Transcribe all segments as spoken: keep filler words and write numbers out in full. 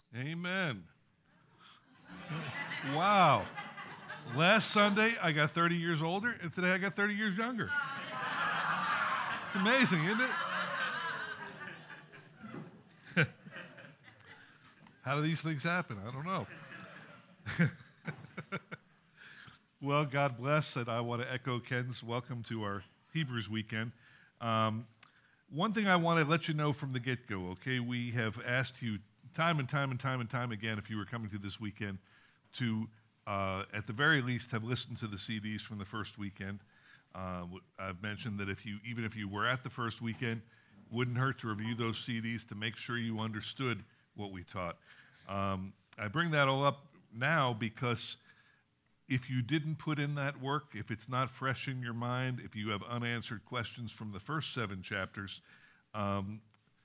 Amen. Wow. Last Sunday, I got thirty years older, and today I got thirty years younger. It's amazing, isn't it? How do these things happen? I don't know. Well, God bless, and I want to echo Ken's welcome to our Hebrews weekend. Um, one thing I want to let you know from the get-go, okay? We have asked you time and time and time and time again, if you were coming to this weekend, to, uh, at the very least, have listened to the C Ds from the first weekend. Uh, I've mentioned that if you, even if you were at the first weekend, wouldn't hurt to review those C Ds to make sure you understood what we taught. Um, I bring that all up now because if you didn't put in that work, if it's not fresh in your mind, if you have unanswered questions from the first seven chapters, um,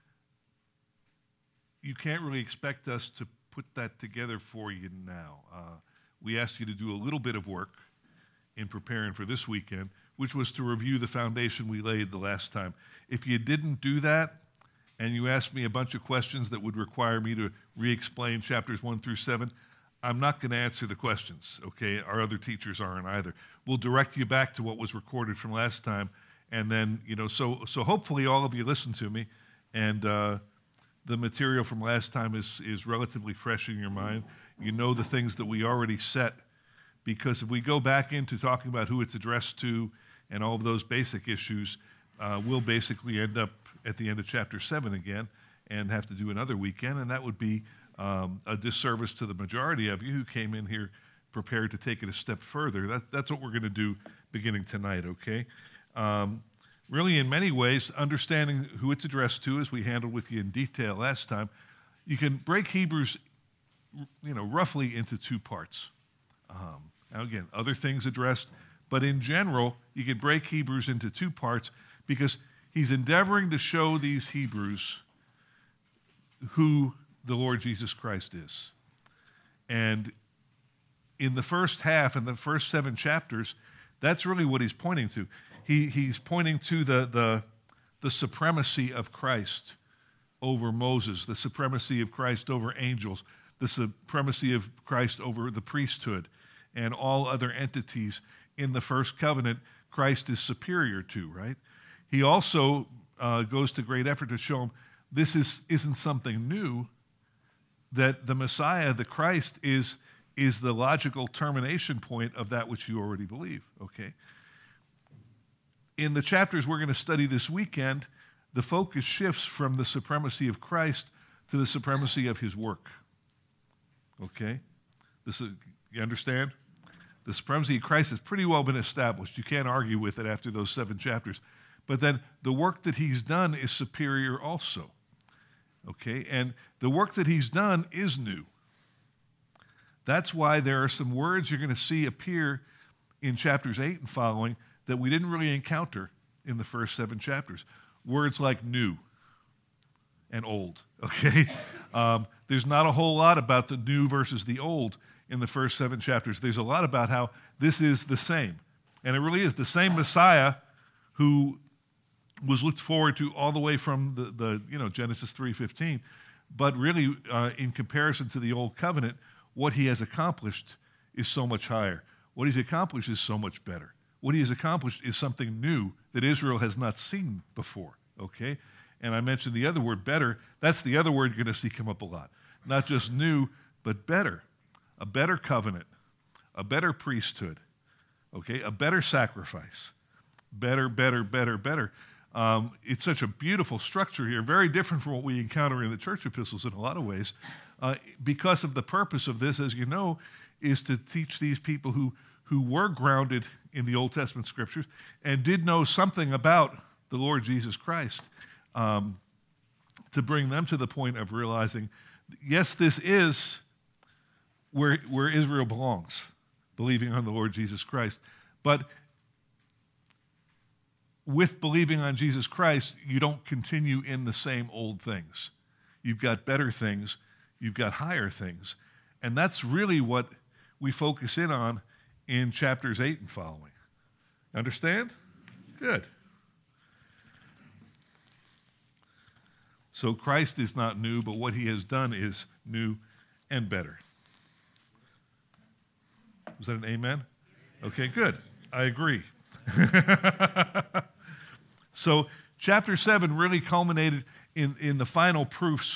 you can't really expect us to put that together for you now. Uh, we asked you to do a little bit of work in preparing for this weekend, which was to review the foundation we laid the last time. If you didn't do that, and you asked me a bunch of questions that would require me to re-explain chapters one through seven, I'm not going to answer the questions, okay? Our other teachers aren't either. We'll direct you back to what was recorded from last time, and then, you know, so so hopefully all of you listen to me, and uh, the material from last time is, is relatively fresh in your mind. You know the things that we already set, because if we go back into talking about who it's addressed to and all of those basic issues, uh, we'll basically end up at the end of chapter seven again and have to do another weekend, and that would be um, a disservice to the majority of you who came in here prepared to take it a step further. That, that's what we're going to do beginning tonight, okay? Um, really, in many ways, understanding who it's addressed to, as we handled with you in detail last time, you can break Hebrews, you know, roughly into two parts. Um, now, again, other things addressed, but in general, you can break Hebrews into two parts because he's endeavoring to show these Hebrews who the Lord Jesus Christ is. And in the first half, in the first seven chapters, that's really what he's pointing to. He, he's pointing to the, the, the supremacy of Christ over Moses, the supremacy of Christ over angels, the supremacy of Christ over the priesthood, and all other entities in the first covenant Christ is superior to, right? He also uh, goes to great effort to show them this is, isn't something new, that the Messiah, the Christ, is, is the logical termination point of that which you already believe, okay? In the chapters we're going to study this weekend, the focus shifts from the supremacy of Christ to the supremacy of his work, okay? This is, you understand? The supremacy of Christ has pretty well been established. You can't argue with it after those seven chapters. But then the work that he's done is superior also. Okay, and the work that he's done is new. That's why there are some words you're going to see appear in chapters eight and following that we didn't really encounter in the first seven chapters. Words like new and old, okay? Um, there's not a whole lot about the new versus the old in the first seven chapters. There's a lot about how this is the same. And it really is the same Messiah who was looked forward to all the way from the, the you know, Genesis three fifteen. But really, uh, in comparison to the Old Covenant, what he has accomplished is so much higher. What he's accomplished is so much better. What he has accomplished is something new that Israel has not seen before, okay? And I mentioned the other word, better. That's the other word you're going to see come up a lot. Not just new, but better. A better covenant, a better priesthood, okay? A better sacrifice. Better, better, better, better. Um, it's such a beautiful structure here, very different from what we encounter in the church epistles in a lot of ways, uh, because of the purpose of this, as you know, is to teach these people who, who were grounded in the Old Testament scriptures and did know something about the Lord Jesus Christ, um, to bring them to the point of realizing, yes, this is where, where Israel belongs, believing on the Lord Jesus Christ, but with believing on Jesus Christ, you don't continue in the same old things. You've got better things, you've got higher things. And that's really what we focus in on in chapters eight and following. Understand? Good. So Christ is not new, but what he has done is new and better. Was that an amen? Okay, good. I agree. So chapter seven really culminated in, in the final proofs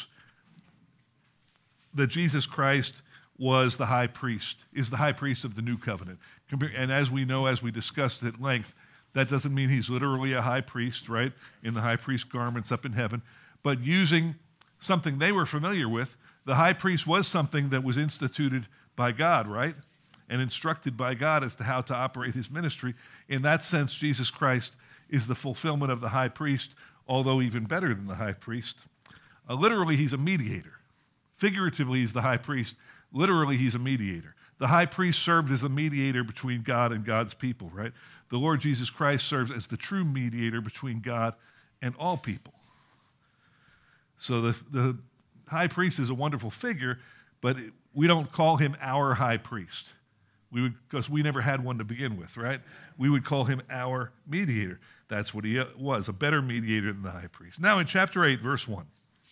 that Jesus Christ was the high priest, is the high priest of the new covenant. And as we know, as we discussed at length, that doesn't mean he's literally a high priest, right, in the high priest garments up in heaven. But using something they were familiar with, the high priest was something that was instituted by God, right, and instructed by God as to how to operate his ministry. In that sense, Jesus Christ is the fulfillment of the high priest, although even better than the high priest. Uh, literally, he's a mediator. Figuratively, he's the high priest. Literally, he's a mediator. The high priest served as a mediator between God and God's people, right? The Lord Jesus Christ serves as the true mediator between God and all people. So the, the high priest is a wonderful figure, but we don't call him our high priest. We would, because we never had one to begin with, right? We would call him our mediator. That's what he was, a better mediator than the high priest. Now in chapter eight, verse one,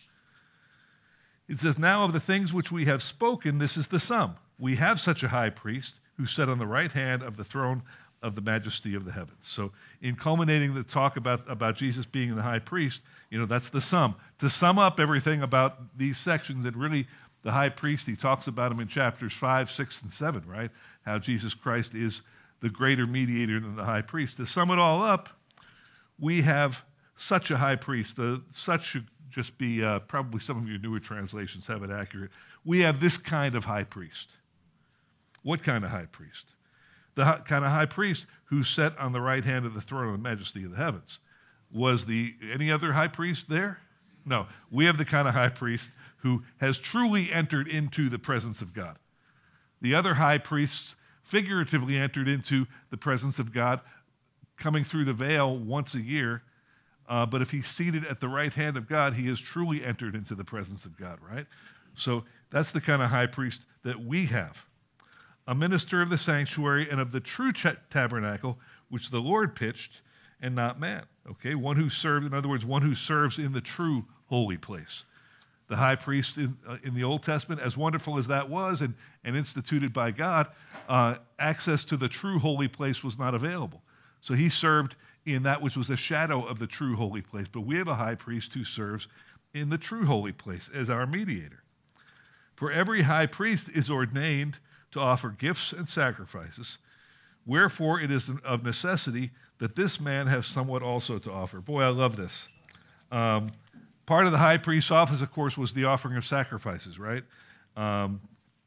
it says, "Now of the things which we have spoken, this is the sum. We have such a high priest who sat on the right hand of the throne of the majesty of the heavens." So in culminating the talk about, about Jesus being the high priest, you know, that's the sum. To sum up everything about these sections, and really the high priest, he talks about him in chapters five, six, and seven, right? How Jesus Christ is the greater mediator than the high priest. To sum it all up, we have such a high priest. The such should just be, uh, probably some of your newer translations have it accurate. We have this kind of high priest. What kind of high priest? The hi- kind of high priest who sat on the right hand of the throne of the majesty of the heavens. Was the any other high priest there? No. We have the kind of high priest who has truly entered into the presence of God. The other high priests figuratively entered into the presence of God, coming through the veil once a year. Uh, but if he's seated at the right hand of God, he has truly entered into the presence of God, right? So that's the kind of high priest that we have. A minister of the sanctuary and of the true ch- tabernacle, which the Lord pitched, and not man. Okay, one who served, in other words, one who serves in the true holy place. The high priest in, uh, in the Old Testament, as wonderful as that was and, and instituted by God, uh, access to the true holy place was not available. So he served in that which was a shadow of the true holy place. But we have a high priest who serves in the true holy place as our mediator. For every high priest is ordained to offer gifts and sacrifices. Wherefore it is of necessity that this man have somewhat also to offer. Boy, I love this. Um, part of the high priest's office, of course, was the offering of sacrifices, right? Um,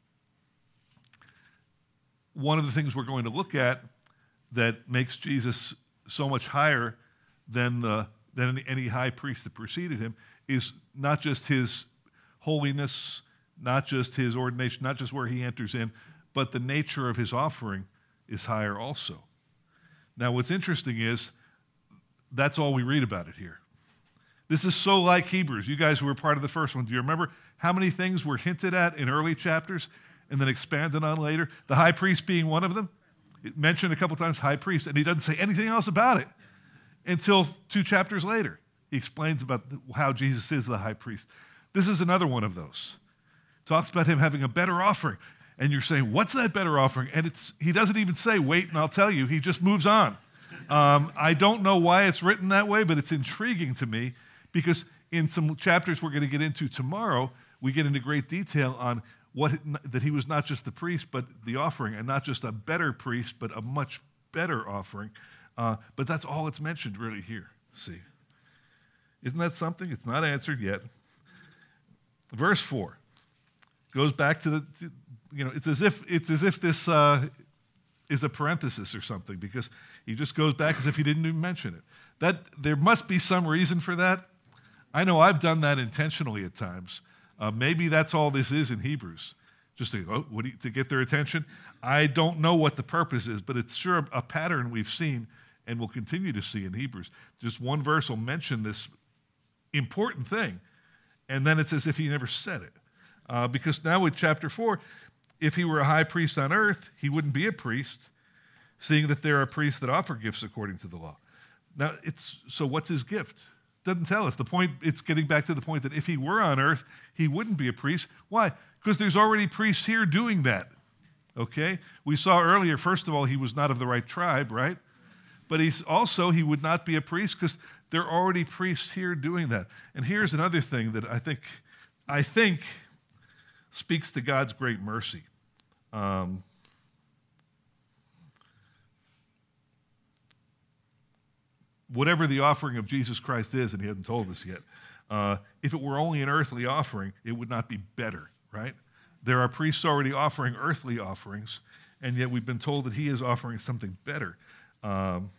one of the things we're going to look at that makes Jesus so much higher than, the, than any, any high priest that preceded him is not just his holiness, not just his ordination, not just where he enters in, but the nature of his offering is higher also. Now, what's interesting is that's all we read about it here. This is so like Hebrews. You guys who were part of the first one, do you remember how many things were hinted at in early chapters and then expanded on later? The high priest being one of them. It mentioned a couple times high priest, and he doesn't say anything else about it until two chapters later. He explains about how Jesus is the high priest. This is another one of those. Talks about him having a better offering. And you're saying, what's that better offering? And it's he doesn't even say, wait, and I'll tell you. He just moves on. Um, I don't know why it's written that way, but it's intriguing to me because in some chapters we're going to get into tomorrow, we get into great detail on what that he was not just the priest, but the offering, and not just a better priest, but a much better offering. Uh, but that's all it's mentioned really here. See, isn't that something? It's not answered yet. Verse four goes back to the, to, you know, it's as if it's as if this uh, is a parenthesis or something, because he just goes back as if he didn't even mention it. That there must be some reason for that. I know I've done that intentionally at times. Uh, maybe that's all this is in Hebrews, just to, oh, what do you, to get their attention. I don't know what the purpose is, but it's sure a pattern we've seen and will continue to see in Hebrews. Just one verse will mention this important thing, and then it's as if he never said it. Uh, because now with chapter four, if he were a high priest on earth, he wouldn't be a priest, seeing that there are priests that offer gifts according to the law. Now, it's so what's his gift? Doesn't tell us. The point, it's getting back to the point that if he were on earth, he wouldn't be a priest. Why? Because there's already priests here doing that. Okay? We saw earlier, first of all, he was not of the right tribe, right? But he's also, he would not be a priest because there are already priests here doing that. And here's another thing that I think, I think speaks to God's great mercy. Um, whatever the offering of Jesus Christ is, and he hasn't told us yet, uh, if it were only an earthly offering, it would not be better, right? There are priests already offering earthly offerings, and yet we've been told that he is offering something better. Um,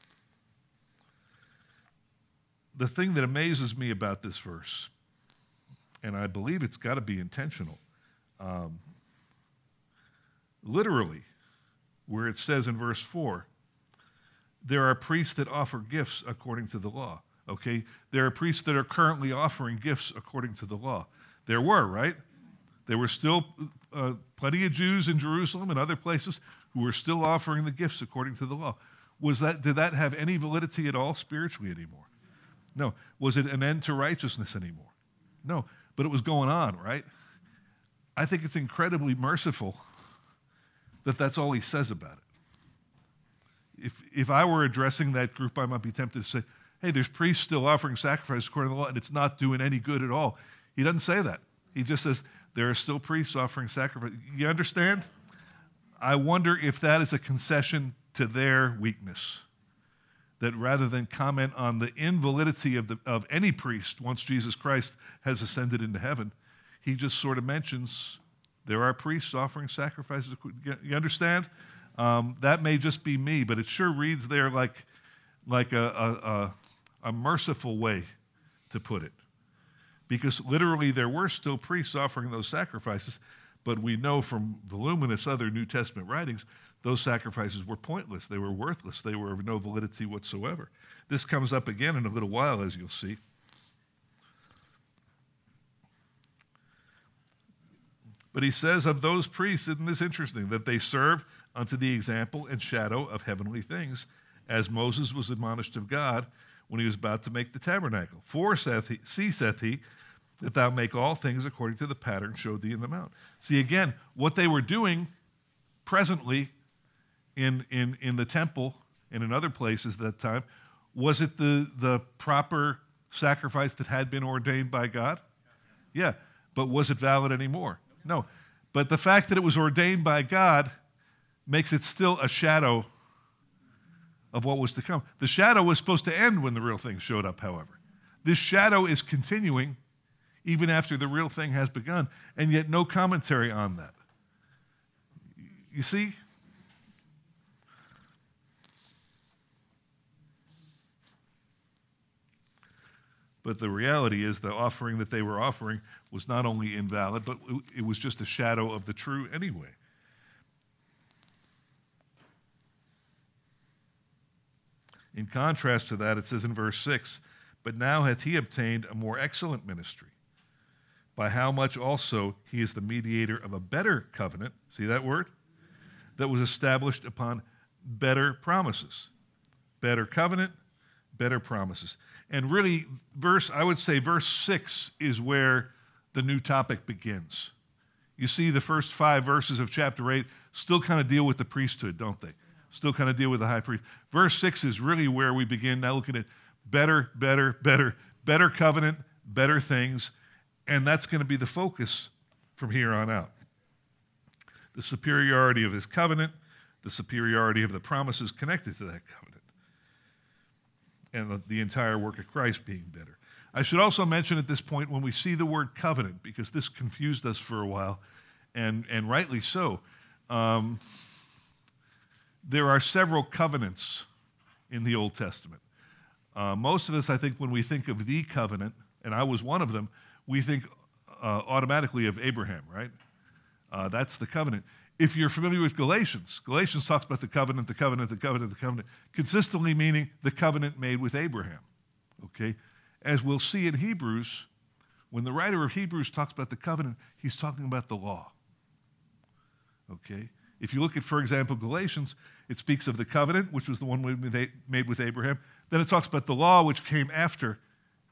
the thing that amazes me about this verse, and I believe it's got to be intentional, um, literally, where it says in verse four, there are priests that offer gifts according to the law, okay? There are priests that are currently offering gifts according to the law. There were, right? There were still uh, plenty of Jews in Jerusalem and other places who were still offering the gifts according to the law. Was that, did that have any validity at all spiritually anymore? No. Was it an end to righteousness anymore? No. But it was going on, right? I think it's incredibly merciful that that's all he says about it. If, if I were addressing that group, I might be tempted to say, hey, there's priests still offering sacrifices according to the law, and it's not doing any good at all. He doesn't say that. He just says, there are still priests offering sacrifice. You understand? I wonder if that is a concession to their weakness, that rather than comment on the invalidity of, the, of any priest once Jesus Christ has ascended into heaven, he just sort of mentions there are priests offering sacrifices. You understand? Um, that may just be me, but it sure reads there like, like a, a, a, a merciful way to put it. Because literally there were still priests offering those sacrifices, but we know from voluminous other New Testament writings, those sacrifices were pointless. They were worthless. They were of no validity whatsoever. This comes up again in a little while, as you'll see. But he says of those priests, isn't this interesting, that they serve unto the example and shadow of heavenly things, as Moses was admonished of God when he was about to make the tabernacle. For, saith he, see, saith he, that thou make all things according to the pattern showed thee in the mount. See, again, what they were doing presently in, in, in the temple and in other places at that time, was it the, the proper sacrifice that had been ordained by God? Yeah, but was it valid anymore? No. But the fact that it was ordained by God makes it still a shadow of what was to come. The shadow was supposed to end when the real thing showed up, however. This shadow is continuing even after the real thing has begun, and yet no commentary on that. You see? But the reality is the offering that they were offering was not only invalid, but it was just a shadow of the true anyway. In contrast to that, it says in verse six, but now hath he obtained a more excellent ministry, by how much also he is the mediator of a better covenant, see that word? That was established upon better promises. Better covenant, better promises. And really, verse, I would say verse six is where the new topic begins. You see, the first five verses of chapter eight still kind of deal with the priesthood, don't they? Still kind of deal with the high priest. Verse six is really where we begin now looking at better, better, better, better covenant, better things, and that's going to be the focus from here on out. The superiority of his covenant, the superiority of the promises connected to that covenant, and the, the entire work of Christ being better. I should also mention at this point when we see the word covenant, because this confused us for a while, and, and rightly so, um, there are several covenants in the Old Testament. Uh, most of us, I think, when we think of the covenant, and I was one of them, we think uh, automatically of Abraham, right? Uh, that's the covenant. If you're familiar with Galatians, Galatians talks about the covenant, the covenant, the covenant, the covenant, consistently meaning the covenant made with Abraham, okay? As we'll see in Hebrews, when the writer of Hebrews talks about the covenant, he's talking about the law, okay? If you look at, for example, Galatians, it speaks of the covenant, which was the one made with Abraham. Then it talks about the law, which came after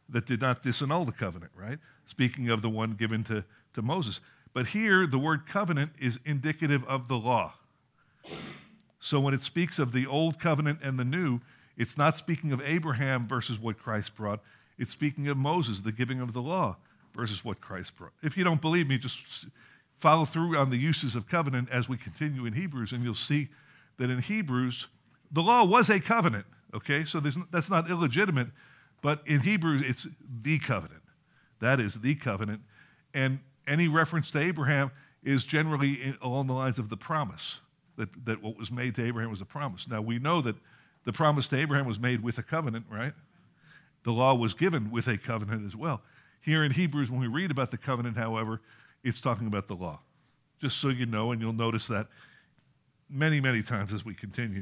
that did not disannul the covenant, right? Speaking of the one given to, to Moses. But here, the word covenant is indicative of the law. So when it speaks of the old covenant and the new, it's not speaking of Abraham versus what Christ brought. It's speaking of Moses, the giving of the law, versus what Christ brought. If you don't believe me, just follow through on the uses of covenant as we continue in Hebrews, and you'll see that in Hebrews, the law was a covenant, okay? So there's, that's not illegitimate, but in Hebrews, it's the covenant. That is the covenant. And any reference to Abraham is generally in, along the lines of the promise, that, that what was made to Abraham was a promise. Now, we know that the promise to Abraham was made with a covenant, right? The law was given with a covenant as well. Here in Hebrews, when we read about the covenant, however, it's talking about the law. Just so you know, and you'll notice that many, many times as we continue.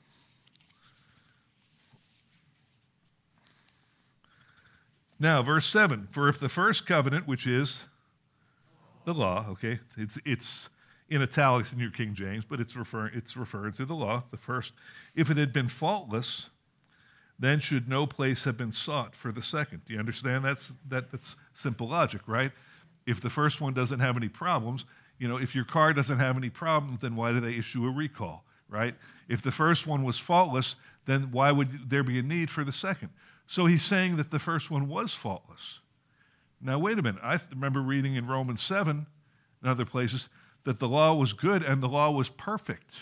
Now, verse seven, for if the first covenant, which is the law, okay, it's, it's in italics in your King James, but it's referring, it's referring to the law, the first, if it had been faultless, then should no place have been sought for the second. Do you understand? That's, that, that's simple logic, right? If the first one doesn't have any problems, you know, if your car doesn't have any problems, then why do they issue a recall, right? If the first one was faultless, then why would there be a need for the second? So he's saying that the first one was faultless. Now, wait a minute. I remember reading in Romans seven and other places that the law was good and the law was perfect.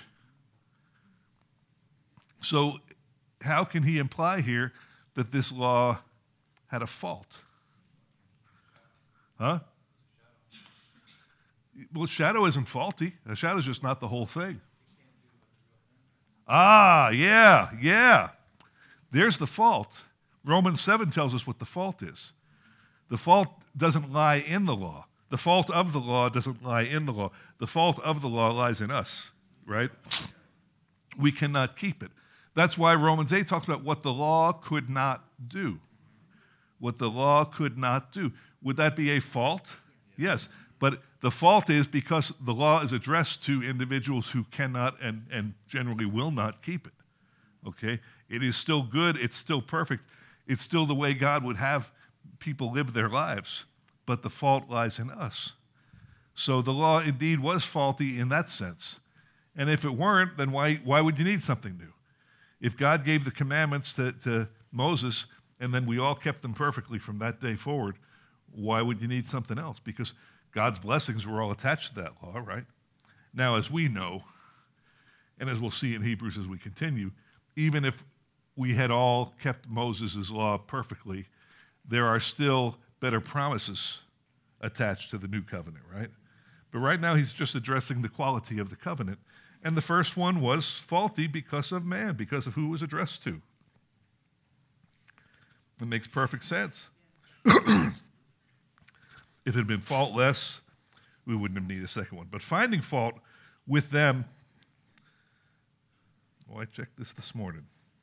So how can he imply here that this law had a fault? Huh? Well, shadow isn't faulty. A shadow is just not the whole thing. Ah, yeah, yeah. There's the fault. Romans seven tells us what the fault is. The fault doesn't lie in the law. The fault of the law doesn't lie in the law. The fault of the law lies in us, right? We cannot keep it. That's why Romans eight talks about what the law could not do. What the law could not do. Would that be a fault? Yes. But the fault is because the law is addressed to individuals who cannot and, and generally will not keep it. Okay? It is still good. It's still perfect. It's still the way God would have people live their lives. But the fault lies in us. So the law indeed was faulty in that sense. And if it weren't, then why, why would you need something new? If God gave the commandments to, to Moses and then we all kept them perfectly from that day forward, why would you need something else? Because God's blessings were all attached to that law, right? Now, as we know, and as we'll see in Hebrews as we continue, even if we had all kept Moses' law perfectly, there are still better promises attached to the new covenant, right? But right now he's just addressing the quality of the covenant. And the first one was faulty because of man, because of who it was addressed to. It makes perfect sense. If it had been faultless, we wouldn't have needed a second one. But finding fault with them, well, I checked this this morning.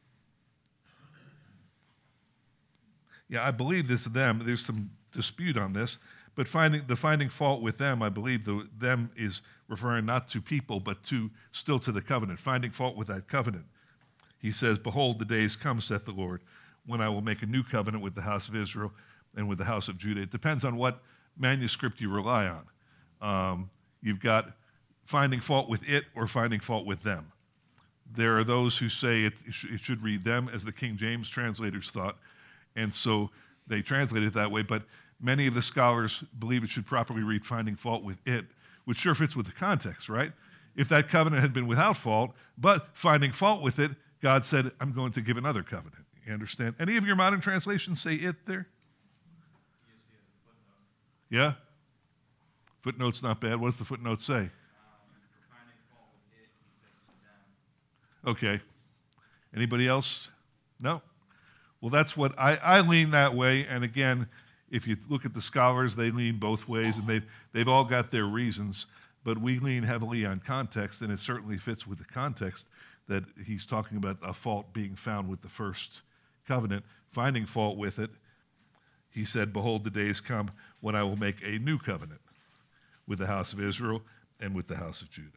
Yeah, I believe this them. There's some dispute on this, but finding the finding fault with them, I believe the them is referring not to people, but to still to the covenant. Finding fault with that covenant. He says, "Behold, the days come, saith the Lord, when I will make a new covenant with the house of Israel and with the house of Judah." It depends on what manuscript you rely on. Um, you've got finding fault with it or finding fault with them. There are those who say it, it should read them, as the King James translators thought, and so they translate it that way, but many of the scholars believe it should properly read finding fault with it, which sure fits with the context, right? If that covenant had been without fault, but finding fault with it, God said, I'm going to give another covenant. You understand? Any of your modern translations say it there? Yeah? Footnote's not bad. What does the footnote say? Um, for finding fault with it, he says to them. Okay. Anybody else? No? Well, that's what I, I lean that way. And again, if you look at the scholars, they lean both ways, and they've, they've all got their reasons. But we lean heavily on context, and it certainly fits with the context that he's talking about a fault being found with the first covenant, finding fault with it. He said, behold, the days come when I will make a new covenant with the house of Israel and with the house of Judah.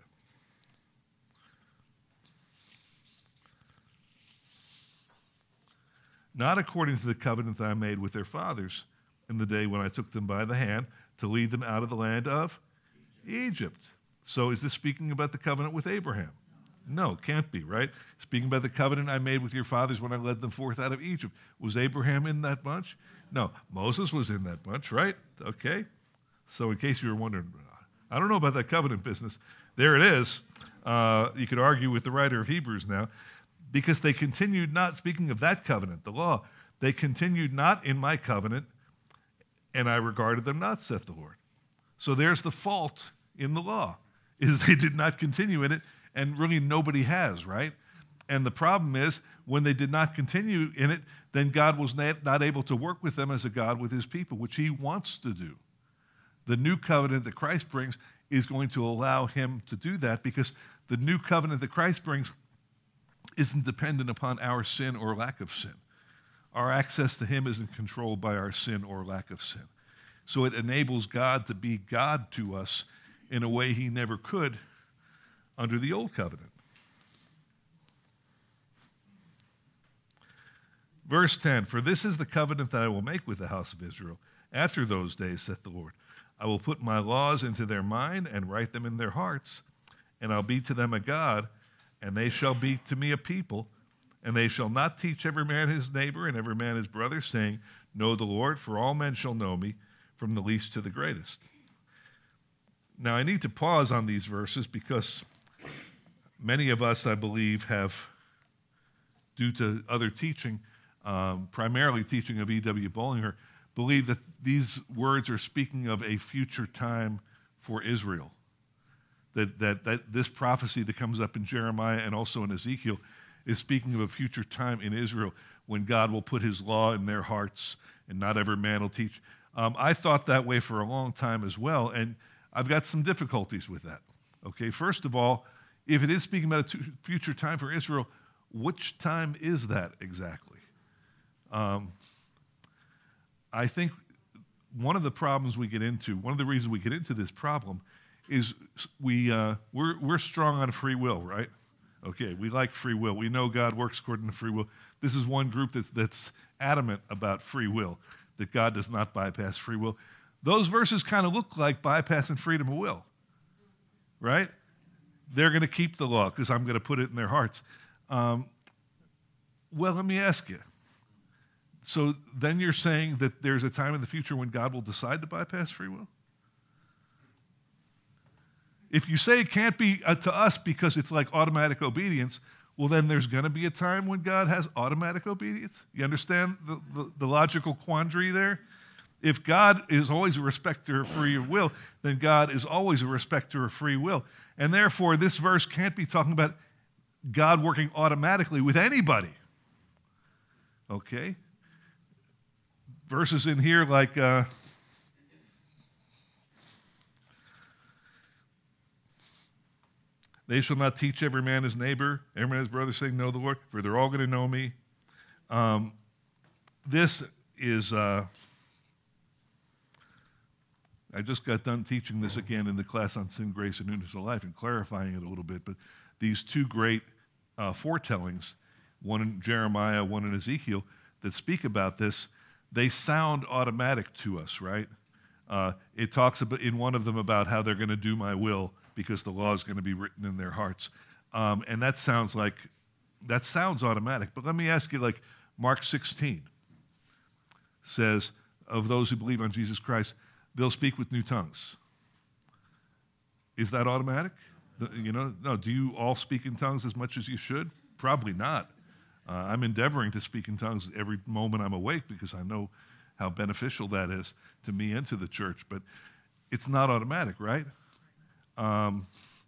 not according to the covenant that I made with their fathers in the day when I took them by the hand to lead them out of the land of Egypt. So is this speaking about the covenant with Abraham? No, can't be, right? Speaking about the covenant I made with your fathers when I led them forth out of Egypt. Was Abraham in that bunch? No. Moses was in that bunch, right? Okay. So in case you were wondering, I don't know about that covenant business. There it is. Uh, you could argue with the writer of Hebrews now, because they continued not, speaking of that covenant, the law, they continued not in my covenant, and I regarded them not, saith the Lord. So there's the fault in the law, is they did not continue in it, and really nobody has, right? And the problem is, when they did not continue in it, then God was not, not able to work with them as a God with his people, which he wants to do. The new covenant that Christ brings is going to allow him to do that, because the new covenant that Christ brings isn't dependent upon our sin or lack of sin. Our access to him isn't controlled by our sin or lack of sin. So it enables God to be God to us in a way he never could under the old covenant. Verse ten, for this is the covenant that I will make with the house of Israel. After those days, saith the Lord, I will put my laws into their mind and write them in their hearts, and I'll be to them a God, and they shall be to me a people, and they shall not teach every man his neighbor and every man his brother, saying, know the Lord, for all men shall know me, from the least to the greatest. Now, I need to pause on these verses because many of us, I believe, have, due to other teaching, um, primarily teaching of E W Bollinger, believe that these words are speaking of a future time for Israel. That, that, that this prophecy that comes up in Jeremiah and also in Ezekiel is speaking of a future time in Israel when God will put his law in their hearts and not every man will teach. Um, I thought that way for a long time as well, and I've got some difficulties with that. Okay, first of all, if it is speaking about a future time for Israel, which time is that exactly? Um, I think one of the problems we get into, one of the reasons we get into this problem is we, uh, we're, we're strong on free will, right? Okay, we like free will. We know God works according to free will. This is one group that's, that's adamant about free will, that God does not bypass free will. Those verses kind of look like bypassing freedom of will, right? They're going to keep the law because I'm going to put it in their hearts. Um, well, let me ask you. So then you're saying that there's a time in the future when God will decide to bypass free will? If you say it can't be uh, to us because it's like automatic obedience, well, then there's going to be a time when God has automatic obedience. You understand the, the, the logical quandary there? If God is always a respecter of free will, then God is always a respecter of free will. And therefore, this verse can't be talking about God working automatically with anybody. Okay? Verses in here like... Uh, They shall not teach every man his neighbor, every man his brother, saying, know the Lord, for they're all going to know me. Um, this is, uh, I just got done teaching this again in the class on sin, grace, and newness of life and clarifying it a little bit, but these two great uh, foretellings, one in Jeremiah, one in Ezekiel, that speak about this, they sound automatic to us, right? Uh, it talks about, in one of them about how they're going to do my will, because the law is going to be written in their hearts. Um, and that sounds like, that sounds automatic. But let me ask you, like Mark sixteen says, of those who believe on Jesus Christ, they'll speak with new tongues. Is that automatic? You know, no, do you all speak in tongues as much as you should? Probably not. Uh, I'm endeavoring to speak in tongues every moment I'm awake because I know how beneficial that is to me and to the church. But it's not automatic, right? Um,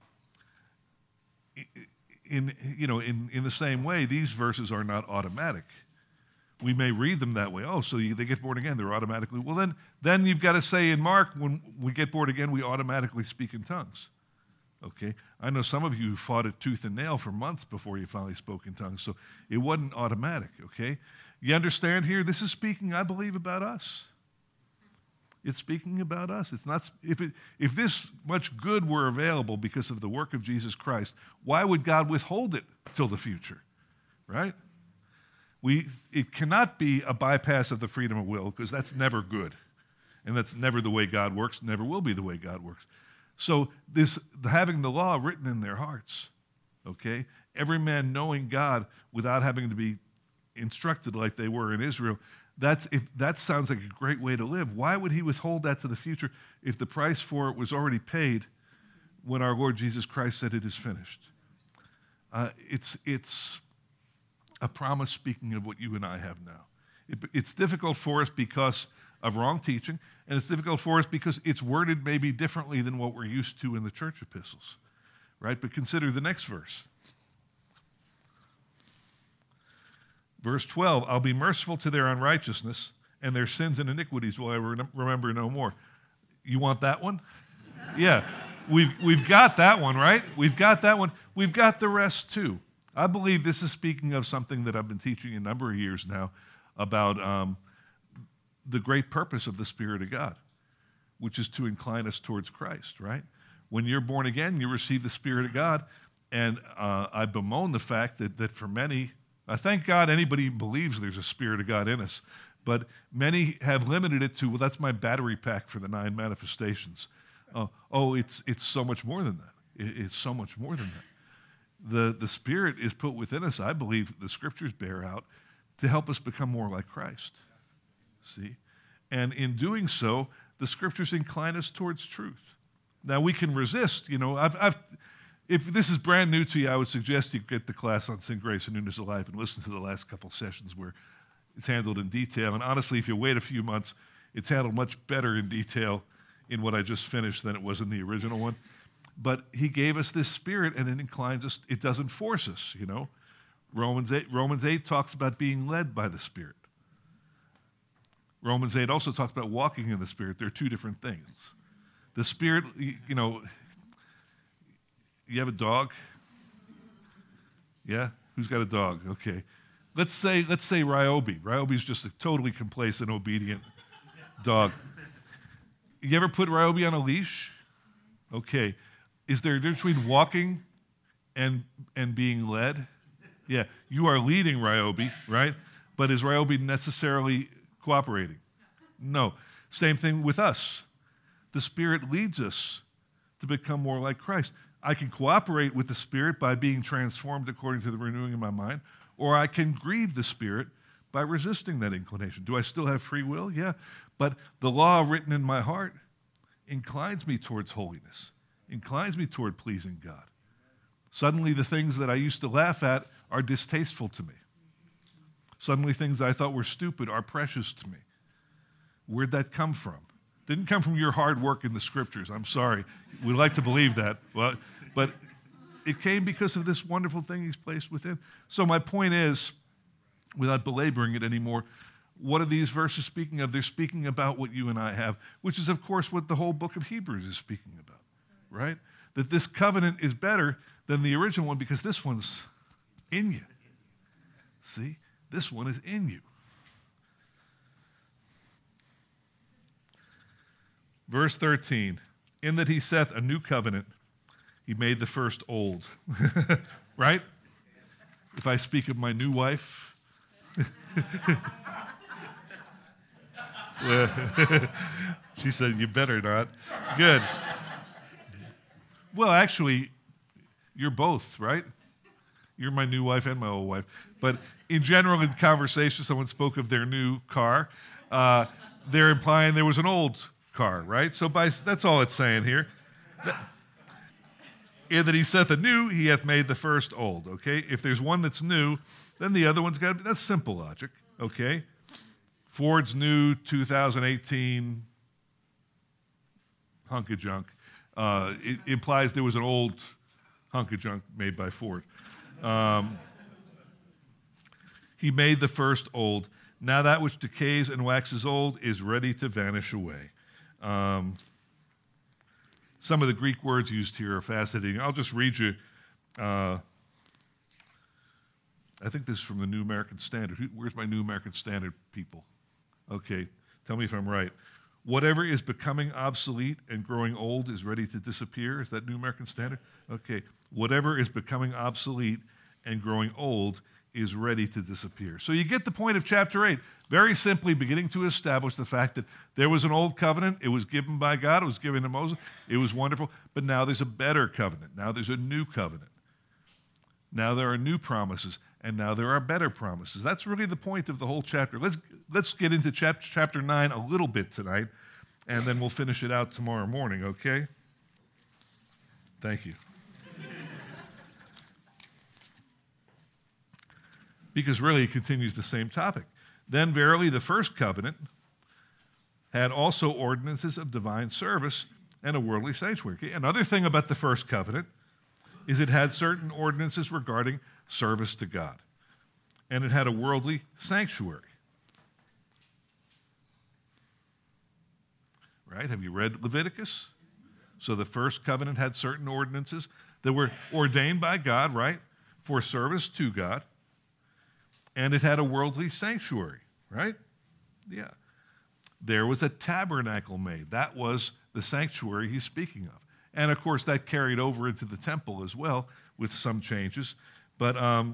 in, you know, in, in the same way, these verses are not automatic. We may read them that way. Oh, so you, they get born again, they're automatically. Well, then, then you've got to say in Mark, when we get born again, we automatically speak in tongues. Okay? I know some of you fought it tooth and nail for months before you finally spoke in tongues, so it wasn't automatic, okay? You understand here? This is speaking, I believe, about us. It's speaking about us. It's not, if, it, if this much good were available because of the work of Jesus Christ, why would God withhold it till the future, right? We, it cannot be a bypass of the freedom of will, because that's never good. And that's never the way God works, never will be the way God works. So this having the law written in their hearts, okay? Every man knowing God without having to be instructed like they were in Israel, that's if that sounds like a great way to live. Why would he withhold that to the future if the price for it was already paid when our Lord Jesus Christ said it is finished? Uh, it's, it's a promise speaking of what you and I have now. It, it's difficult for us because of wrong teaching, and it's difficult for us because it's worded maybe differently than what we're used to in the church epistles, right? But consider the next verse. Verse twelve, I'll be merciful to their unrighteousness, and their sins and iniquities will I re- remember no more. You want that one? Yeah, we've, we've got that one, right? We've got that one. We've got the rest too. I believe this is speaking of something that I've been teaching a number of years now about um, the great purpose of the Spirit of God, which is to incline us towards Christ, right? When you're born again, you receive the Spirit of God, and uh, I bemoan the fact that, that for many, I thank God anybody believes there's a Spirit of God in us, but many have limited it to, well, that's my battery pack for the nine manifestations. Uh, oh, it's it's so much more than that. It, it's so much more than that. The, the Spirit is put within us, I believe the Scriptures bear out, to help us become more like Christ. See? And in doing so, the Scriptures incline us towards truth. Now, we can resist. You know, I've, I've, if this is brand new to you, I would suggest you get the class on Sin, Grace, and Newness of Life and listen to the last couple sessions where it's handled in detail. And honestly, if you wait a few months, it's handled much better in detail in what I just finished than it was in the original one. But he gave us this Spirit, and it inclines us. It doesn't force us, you know. Romans eight, Romans eight talks about being led by the Spirit. Romans eight also talks about walking in the Spirit. They're two different things. The Spirit, you know, you have a dog? Yeah? Who's got a dog? Okay. Let's say, let's say Ryobi. Ryobi's just a totally complacent, obedient dog. You ever put Ryobi on a leash? Okay. Is there a difference between walking and, and being led? Yeah. You are leading Ryobi, right? But is Ryobi necessarily cooperating? No. Same thing with us. The Spirit leads us to become more like Christ. I can cooperate with the Spirit by being transformed according to the renewing of my mind, or I can grieve the Spirit by resisting that inclination. Do I still have free will? Yeah. But the law written in my heart inclines me towards holiness, inclines me toward pleasing God. Suddenly the things that I used to laugh at are distasteful to me. Suddenly things I thought were stupid are precious to me. Where'd that come from? Didn't come from your hard work in the Scriptures. I'm sorry. We'd like to believe that. But, but it came because of this wonderful thing he's placed within. So my point is, without belaboring it anymore, what are these verses speaking of? They're speaking about what you and I have, which is, of course, what the whole book of Hebrews is speaking about, right? That this covenant is better than the original one because this one's in you. See? This one is in you. Verse thirteen, in that he saith a new covenant, he made the first old. Right? If I speak of my new wife. She said, you better not. Good. Well, actually, you're both, right? You're my new wife and my old wife. But in general, in conversation, someone spoke of their new car. Uh, they're implying there was an old car, right? So by, that's all it's saying here. In that he saith anew, he hath made the first old, okay? If there's one that's new, then the other one's got to be, that's simple logic, okay? Ford's new two thousand eighteen hunk of junk. Uh, it implies there was an old hunk of junk made by Ford. Um, he made the first old. Now that which decays and waxes old is ready to vanish away. Um, some of the Greek words used here are fascinating. I'll just read you. Uh, I think this is from the New American Standard. Who, where's my New American Standard people? Okay, tell me if I'm right. Whatever is becoming obsolete and growing old is ready to disappear. Is that New American Standard? Okay. Whatever is becoming obsolete and growing old is ready to disappear. So you get the point of chapter eight. Very simply beginning to establish the fact that there was an old covenant. It was given by God. It was given to Moses. It was wonderful. But now there's a better covenant. Now there's a new covenant. Now there are new promises. And now there are better promises. That's really the point of the whole chapter. Let's, let's get into chap- chapter nine a little bit tonight, and then we'll finish it out tomorrow morning, okay? Thank you. Because really it continues the same topic. Then verily the first covenant had also ordinances of divine service and a worldly sanctuary. Okay? Another thing about the first covenant is it had certain ordinances regarding service to God. And it had a worldly sanctuary. Right? Have you read Leviticus? So the first covenant had certain ordinances that were ordained by God, right, for service to God. And it had a worldly sanctuary, right? Yeah. There was a tabernacle made. That was the sanctuary he's speaking of. And of course, that carried over into the temple as well with some changes. But um,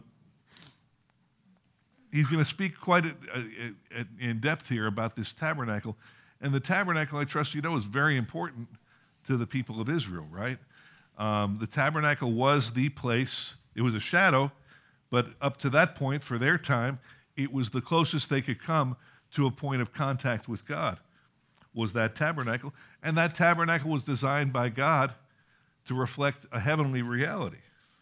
he's going to speak quite a, a, a, in depth here about this tabernacle. And the tabernacle, I trust you know, is very important to the people of Israel, right? Um, the tabernacle was the place. It was a shadow, but up to that point, for their time, it was the closest they could come to a point of contact with God, was that tabernacle. And that tabernacle was designed by God to reflect a heavenly reality.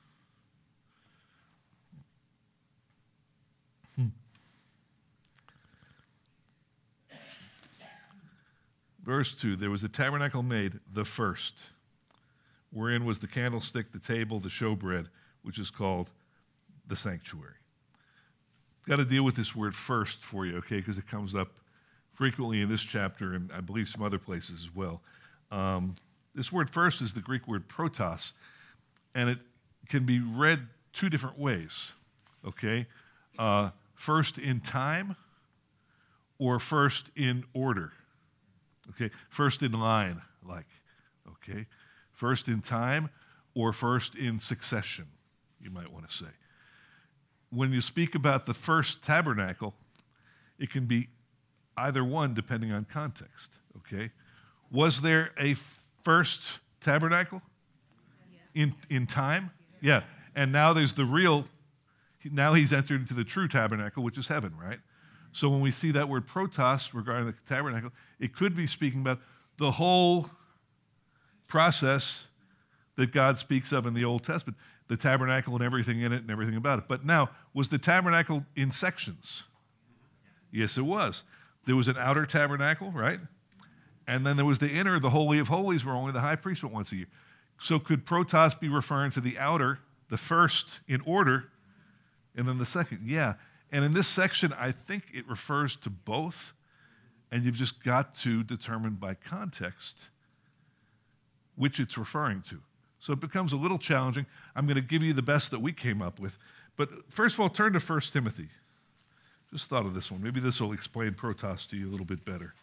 Verse two, there was a tabernacle made, the first, wherein was the candlestick, the table, the showbread, which is called the sanctuary. Got to deal with this word first for you, okay, because it comes up frequently in this chapter and I believe some other places as well. Um, this word first is the Greek word protos, and it can be read two different ways, okay? Uh, first in time or first in order. Okay, first in line, like, okay? First in time or first in succession, you might want to say. When you speak about the first tabernacle, it can be either one depending on context, okay? Was there a first tabernacle in, in time? Yeah, and now there's the real, now he's entered into the true tabernacle, which is heaven, right? So when we see that word protos regarding the tabernacle, it could be speaking about the whole process that God speaks of in the Old Testament, the tabernacle and everything in it and everything about it. But now, was the tabernacle in sections? Yes, it was. There was an outer tabernacle, right? And then there was the inner, the Holy of Holies, where only the high priest went once a year. So could protos be referring to the outer, the first in order, and then the second? Yeah. And in this section, I think it refers to both, and you've just got to determine by context which it's referring to. So it becomes a little challenging. I'm going to give you the best that we came up with. But first of all, turn to First Timothy. Just thought of this one. Maybe this will explain protos to you a little bit better.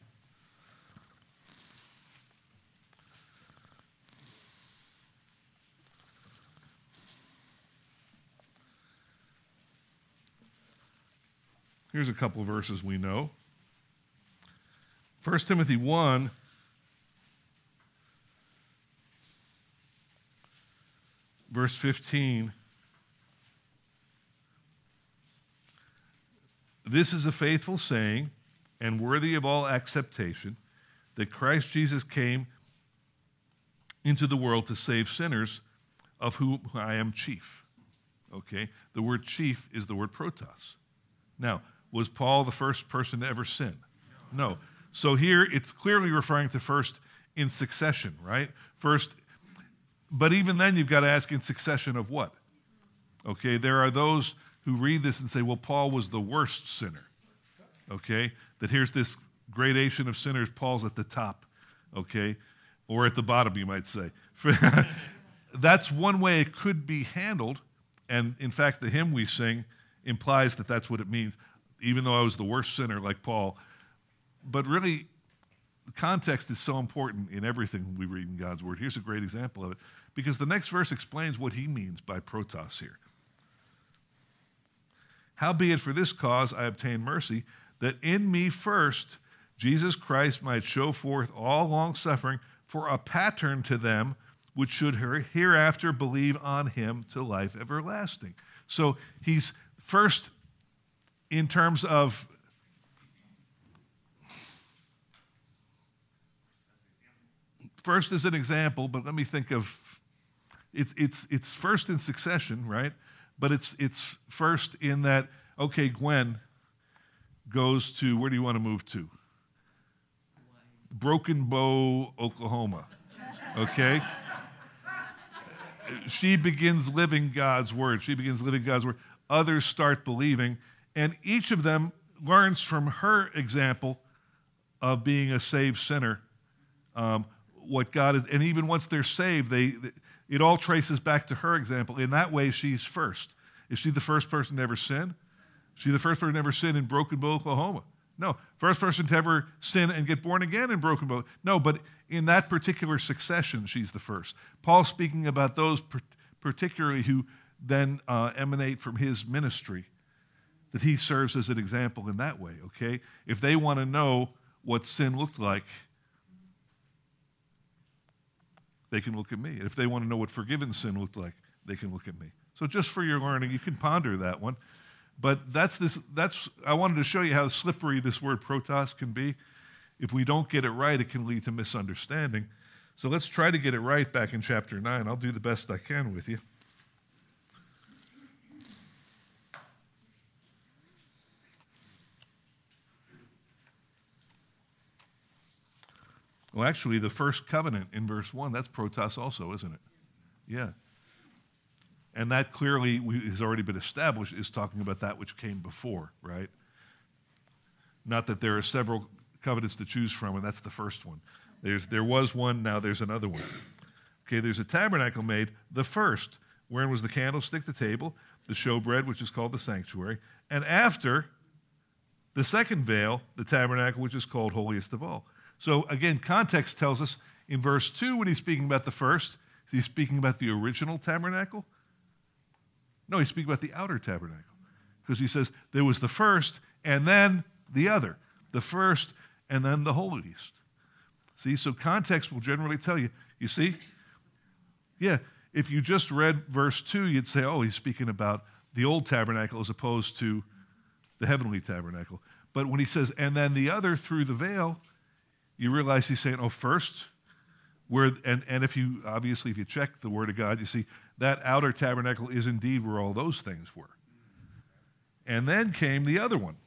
Here's a couple of verses we know. First Timothy one, verse fifteen. This is a faithful saying and worthy of all acceptation, that Christ Jesus came into the world to save sinners, of whom I am chief. Okay? The word chief is the word protos. Now, was Paul the first person to ever sin? No. So here it's clearly referring to first in succession, right? First, but even then you've got to ask in succession of what? Okay, there are those who read this and say, well, Paul was the worst sinner. Okay, that here's this gradation of sinners, Paul's at the top, okay? Or at the bottom, you might say. That's one way it could be handled, and in fact, the hymn we sing implies that that's what it means. Even though I was the worst sinner like Paul. But really, the context is so important in everything we read in God's Word. Here's a great example of it, because the next verse explains what he means by protos here. Howbeit for this cause I obtained mercy, that in me first Jesus Christ might show forth all longsuffering for a pattern to them which should hereafter believe on him to life everlasting. So he's first in terms of first as an example, but let me think of it's it's it's first in succession, right? But it's it's first in that, okay, Gwen goes to, where do you want to move to? Broken Bow, Oklahoma. Okay? She begins living God's word. She begins living God's word. Others start believing, and each of them learns from her example of being a saved sinner um, what God is. And even once they're saved, they it all traces back to her example. In that way, she's first. Is she the first person to ever sin? Is she the first person to ever sin in Broken Bow, Oklahoma? No. First person to ever sin and get born again in Broken Bow? No, but in that particular succession, she's the first. Paul's speaking about those particularly who then uh, emanate from his ministry, that he serves as an example in that way, okay? If they want to know what sin looked like, they can look at me. If they want to know what forgiven sin looked like, they can look at me. So just for your learning, you can ponder that one. But that's this. That's I wanted to show you how slippery this word protos can be. If we don't get it right, it can lead to misunderstanding. So let's try to get it right back in chapter nine. I'll do the best I can with you. Well, actually, the first covenant in verse one, that's protos also, isn't it? Yeah. And that clearly has already been established, is talking about that which came before, right? Not that there are several covenants to choose from, and that's the first one. There's, there was one, now there's another one. Okay, there's a tabernacle made, the first, wherein was the candlestick, the table, the showbread, which is called the sanctuary, and after, the second veil, the tabernacle, which is called holiest of all. So again, context tells us in verse two, when he's speaking about the first, he's speaking about the original tabernacle. No, he's speaking about the outer tabernacle, because he says there was the first and then the other, the first and then the holiest. See, so context will generally tell you, you see? Yeah, if you just read verse two, you'd say, oh, he's speaking about the old tabernacle as opposed to the heavenly tabernacle. But when he says, and then the other through the veil, you realize he's saying, oh, first, where, and, and if you, obviously, if you check the Word of God, you see that outer tabernacle is indeed where all those things were. And then came the other one.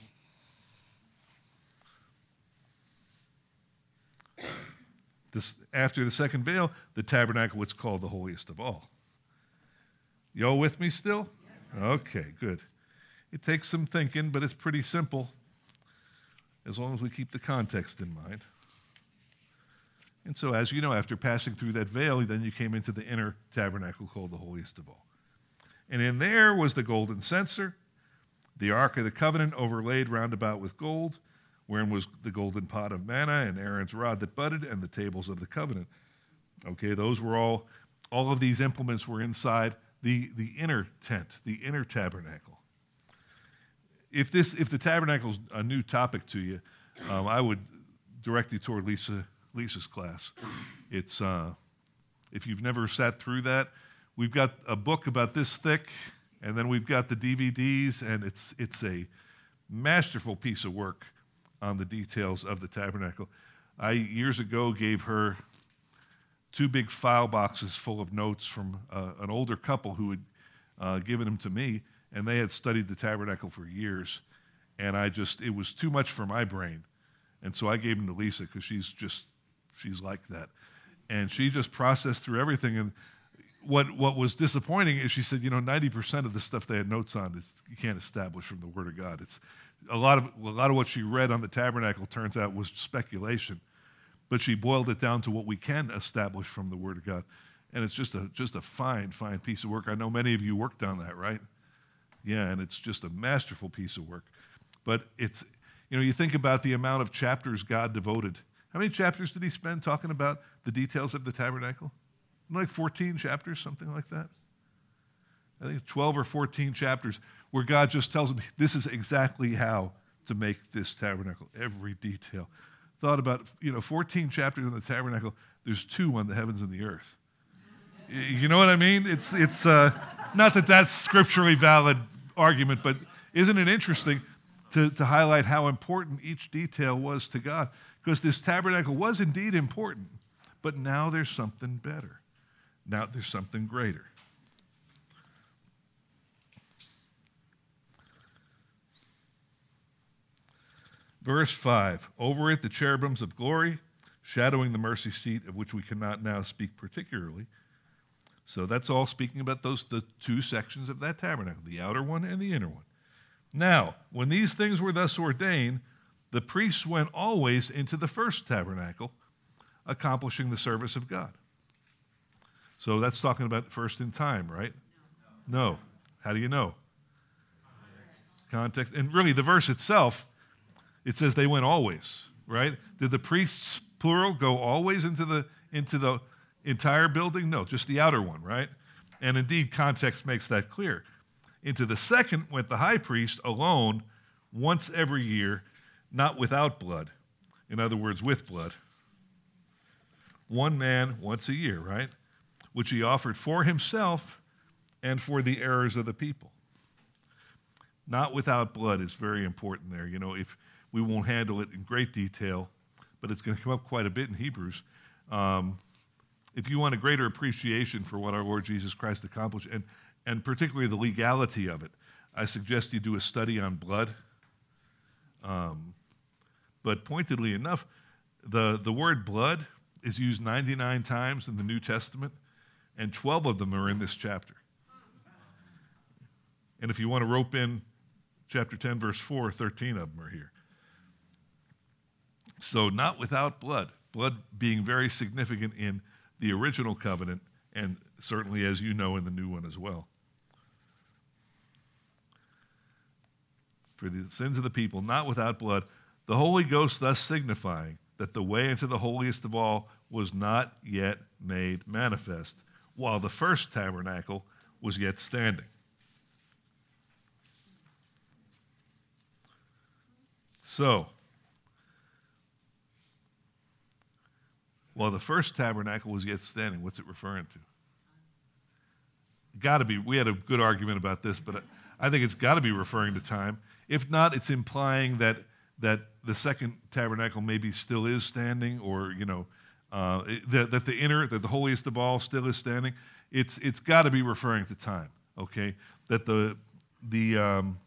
This, after the second veil, the tabernacle, what's called the holiest of all. You all with me still? Okay, good. It takes some thinking, but it's pretty simple, as long as we keep the context in mind. And so, as you know, after passing through that veil, then you came into the inner tabernacle called the holiest of all. And in there was the golden censer, the ark of the covenant overlaid round about with gold, wherein was the golden pot of manna and Aaron's rod that budded and the tables of the covenant. Okay, those were all, all of these implements were inside the, the inner tent, the inner tabernacle. If this, if the tabernacle is a new topic to you, um, I would direct you toward Lisa Lisa's class. It's uh, if you've never sat through that, we've got a book about this thick, and then we've got the D V Ds, and it's it's a masterful piece of work on the details of the tabernacle. I years ago gave her two big file boxes full of notes from uh, an older couple who had uh, given them to me, and they had studied the tabernacle for years, and I just it was too much for my brain, and so I gave them to Lisa because she's just She's like that. And she just processed through everything. And what what was disappointing is she said, you know, ninety percent of the stuff they had notes on is you can't establish from the Word of God. It's a lot of a lot of what she read on the tabernacle turns out was speculation. But she boiled it down to what we can establish from the Word of God. And it's just a just a fine, fine piece of work. I know many of you worked on that, right? Yeah, and it's just a masterful piece of work. But it's, you know, you think about the amount of chapters God devoted. How many chapters did he spend talking about the details of the tabernacle? Like fourteen chapters, something like that? I think twelve or fourteen chapters, where God just tells him, this is exactly how to make this tabernacle, every detail. Thought about, you know, fourteen chapters in the tabernacle, there's two on the heavens and the earth. You know what I mean? It's, it's uh, not that that's scripturally valid argument, but isn't it interesting to, to highlight how important each detail was to God? Because this tabernacle was indeed important, but now there's something better. Now there's something greater. Verse five, over it the cherubims of glory, shadowing the mercy seat, of which we cannot now speak particularly. So that's all speaking about those the two sections of that tabernacle, the outer one and the inner one. Now, when these things were thus ordained, the priests went always into the first tabernacle, accomplishing the service of God. So that's talking about first in time, right? No. no. How do you know? Context. And really, the verse itself, it says they went always, right? Did the priests, plural, go always into the into the entire building? No, just the outer one, right? And indeed, context makes that clear. Into the second went the high priest alone once every year, not without blood. In other words, with blood. One man once a year, right? Which he offered for himself and for the errors of the people. Not without blood is very important there. You know, if we won't handle it in great detail, but it's going to come up quite a bit in Hebrews. Um, if you want a greater appreciation for what our Lord Jesus Christ accomplished, and, and particularly the legality of it, I suggest you do a study on blood. Um, but pointedly enough, the, the word blood is used ninety-nine times in the New Testament, and twelve of them are in this chapter. And if you want to rope in chapter ten, verse four, thirteen of them are here. So not without blood, blood being very significant in the original covenant, and certainly, as you know, in the new one as well. For the sins of the people, not without blood, the Holy Ghost thus signifying that the way into the holiest of all was not yet made manifest, while the first tabernacle was yet standing. So, while the first tabernacle was yet standing, what's it referring to? Got to be. We had a good argument about this, but I think it's got to be referring to time. If not, it's implying that that the second tabernacle maybe still is standing, or you know, uh, that, that the inner, that the holiest of all still is standing. It's it's got to be referring to time. Okay, that the the um,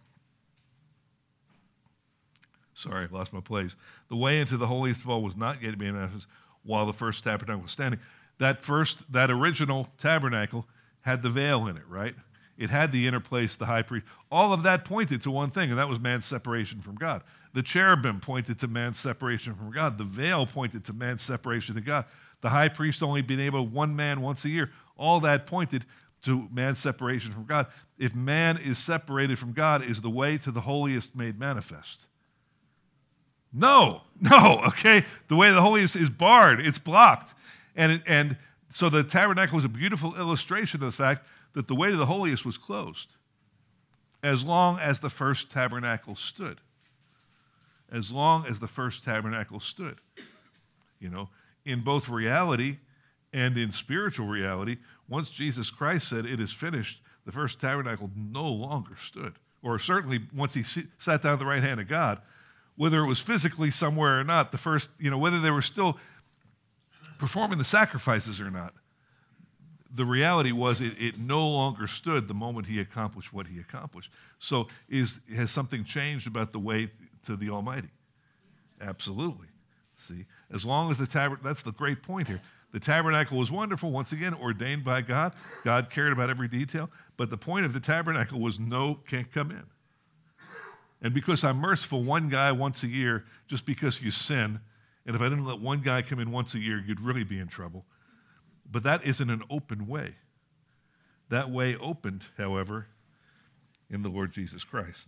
sorry, I lost my place. The way into the holiest of all was not yet being manifest, while the first tabernacle was standing. That first, that original tabernacle had the veil in it, right? It had the inner place, the high priest. All of that pointed to one thing, and that was man's separation from God. The cherubim pointed to man's separation from God. The veil pointed to man's separation to God. The high priest only being able, one man once a year. All that pointed to man's separation from God. If man is separated from God, is the way to the holiest made manifest? No, no, okay? The way to the holiest is barred. It's blocked. And, it, and so the tabernacle was a beautiful illustration of the fact that the way to the holiest was closed as long as the first tabernacle stood. As long as the first tabernacle stood. You know, in both reality and in spiritual reality, once Jesus Christ said, "It is finished," the first tabernacle no longer stood. Or certainly once he sat down at the right hand of God, whether it was physically somewhere or not, the first, you know, whether they were still performing the sacrifices or not, the reality was it, it no longer stood the moment he accomplished what he accomplished. So is has something changed about the way to the Almighty? Absolutely. See, as long as the tabernacle, that's the great point here. The tabernacle was wonderful, once again, ordained by God. God cared about every detail. But the point of the tabernacle was no, can't come in. And because I'm merciful, one guy once a year, just because you sin, and if I didn't let one guy come in once a year, you'd really be in trouble. But that isn't an open way. That way opened, however, in the Lord Jesus Christ.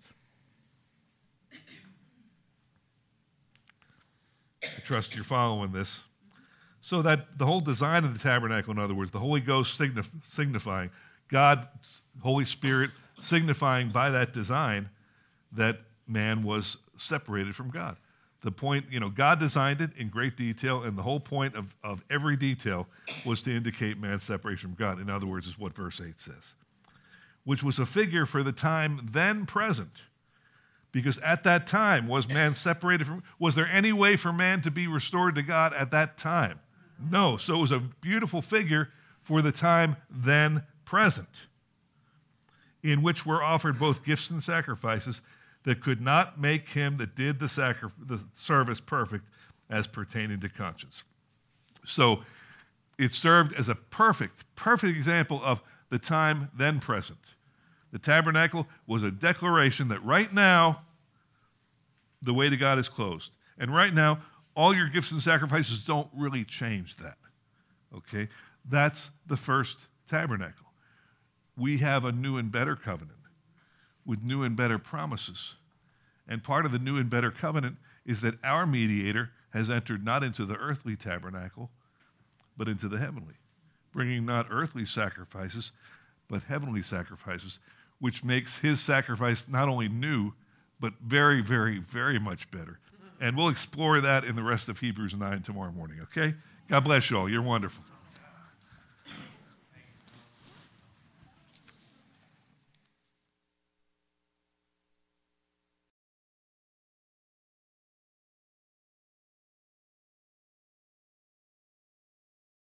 I trust you're following this. So that the whole design of the tabernacle, in other words, the Holy Ghost signif- signifying God's Holy Spirit signifying by that design that man was separated from God. The point, you know, God designed it in great detail, and the whole point of, of every detail was to indicate man's separation from God. In other words, is what verse eight says, which was a figure for the time then present. Because at that time, was man separated from, was there any way for man to be restored to God at that time? No. So it was a beautiful figure for the time then present, in which were offered both gifts and sacrifices that could not make him that did the, sacri- the service perfect as pertaining to conscience. So it served as a perfect, perfect example of the time then present. The tabernacle was a declaration that right now, the way to God is closed. And right now, all your gifts and sacrifices don't really change that. Okay? That's the first tabernacle. We have a new and better covenant with new and better promises. And part of the new and better covenant is that our mediator has entered not into the earthly tabernacle, but into the heavenly, bringing not earthly sacrifices, but heavenly sacrifices, which makes his sacrifice not only new, but very, very, very much better. And we'll explore that in the rest of Hebrews nine tomorrow morning, okay? God bless you all. You're wonderful.